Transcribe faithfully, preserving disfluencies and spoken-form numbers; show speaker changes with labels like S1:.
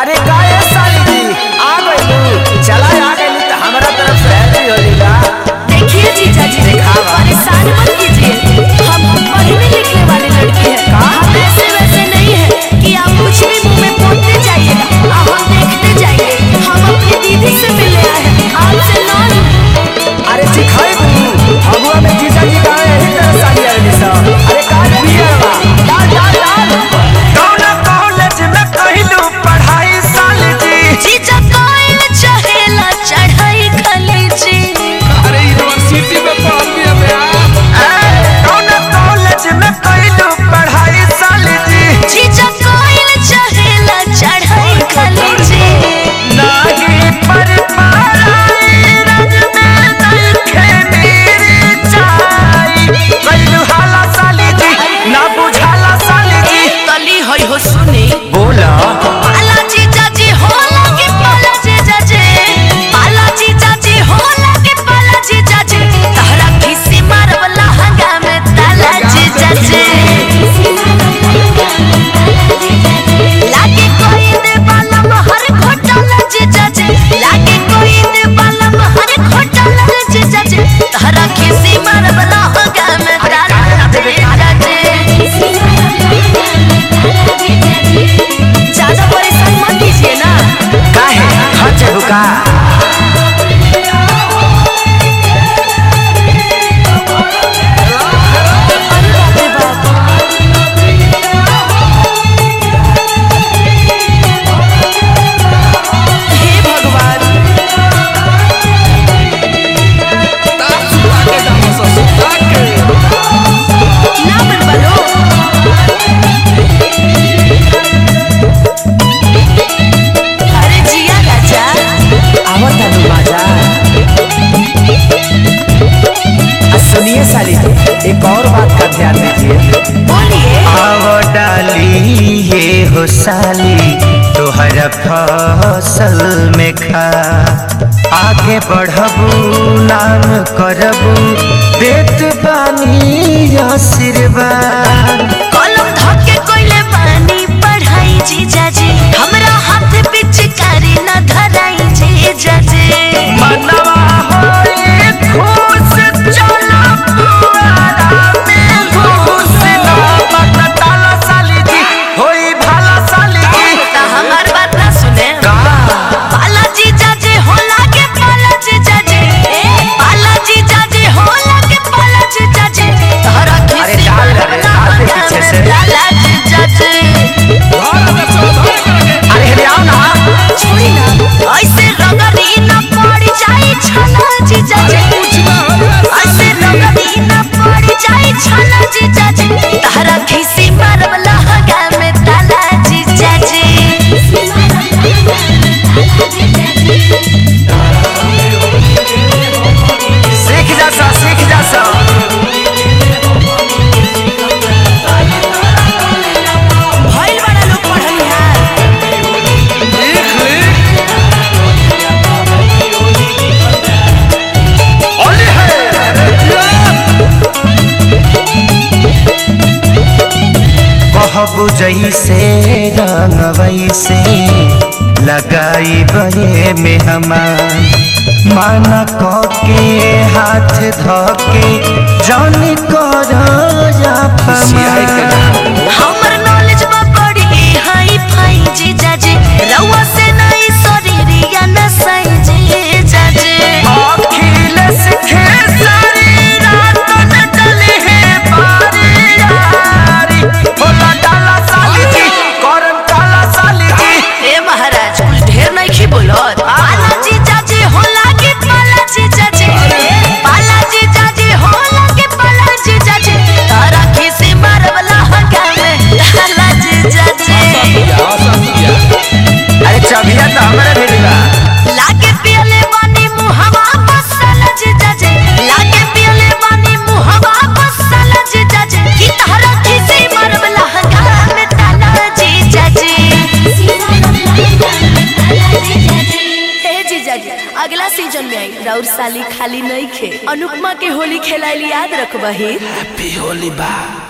S1: अरे काहे साली जी आ गइलू चला आ गइलू तो हमरा तरफ से हैप्पी होली बा।
S2: देखिए जीजा जी परेशान मत कीजिए, हम पढ़ने लिखने वाले लड़के हैं, हम ऐसे वैसे नहीं है कि आप कुछ भी मुंह में पोतते जाइएगा, आप हम देखते जाइए। हम अपनी दीदी से मिलने आए हैं, आपसे नॉन।
S1: अरे सिखाई बू भगवा में जीजा जी का यही तरह साली आइली सब। अरे काहे पियर बा डाल डाल डाल कौन कॉलेज में कहिलू पढ़ाई साली जी।
S2: जीजा कोई चाहेला चढ़ाई खाली जी।
S3: अरे यूनिवर्सिटी में पढ़ लिया
S1: कौन कॉलेज में कहिलू पढ़ाई साली जी।
S2: जीजा कोई चाहेला चढ़ाई खाली जी।
S1: नागी पर पाराई रंग में नइखे मेरी चाई। कहिलू हाला साली जी ना बुझाला साली जी।
S2: तली होई हो सुनी
S1: बोला
S2: पाला जीजा जी होला के पाला जीजा जी, पाला जीजा जी होला के पाला जीजा जी, तहरा खिसी मारवला हंगा में ताला जीजा जी। लागे कोई दे बाला महर घोटाला जीजा जी, लागे कोई दे बाला महर घोटाला जीजा जी, तहरा खिसी मारवला हंगा में ताला जीजा जी। ज्यादा परेशान मत कीजिए ना।
S1: काहे खर्च बुका
S2: हे भगवान ना बनबलो। अरे जिया राजा
S1: आवत है बाजा। सुनिए साली जी एक और बात का ध्यान दीजिए।
S2: बोलिए।
S1: आव डाली ये हो साली तोहरा फसल में खा। आगे बढ़बू नाम करबू देत बानी आशीर्वाद।
S2: कलम धके कोइले पानी पढ़ाई जीजा जी, हमरा हाथ पिचकारी न धराई जीजा जी।
S1: मनवा होई खुश चला पुआरा में घुस ना बकताला साली जी होई भाला साली जी।
S2: ता हमार बात ना सुने। पाला जीजा जी होला के पाला जीजा जी, ए पाला जीजा जी होला के पाला जीजा जी, तहरा
S1: अरे
S2: किसी
S1: डाल रे,
S2: बरना
S1: डाल दे
S2: हंगा
S1: पीछे
S2: में
S1: से।
S2: ताला जीजा जी।
S1: अरे हरे आओ ना
S2: छोड़ी ना ऐसे रगड़ी न पड़ जाए छला जीजा जी, ऐसे रगड़ी न पड़ जाए छला जीजा जी, तहरा खिसी मारवला हंगा में ताला जीजा जी।
S1: सीख जा सा सीख जा सा।
S2: भइल बड़ा लोग पढ़निहार।
S1: ओली है कहबू जैसे रंग वैसे लगाई बहे में हमार। माना के हाथ धके जानी कर
S2: हमर नॉलेज बा बड़ी हाई फाई जीजा जी, रउआ से नहीं शरीरिया न सही जीजा जी।
S1: अखिल सीखे सारी रात न डले है बारी यारी। बोला डाला साली जी करम काला साली जी।
S2: ए महाराज कुछ ढेर नहीं खी बोलत। पाला जीजा जी होला के पाला जीजा जी, पाला जीजा जी होला के पाला जीजा जी, तारा खिसी मारवला हंगा में ताला जीजा जी।
S1: अरे चबिया तो हमारे भी दिला।
S2: लागे पियले बानी मुहवा बसल जीजा जी, लागे पियले बानी मुहवा बसल जीजा जी, की तारा खिसी मारवला हंगा में ताला जीजा जी। हे जीजा जी अगला सीजन में आई राउर साली खाली नहीं खे। अनुपमा के होली खेलाइली याद रखबही।
S3: हैप्पी होली बा।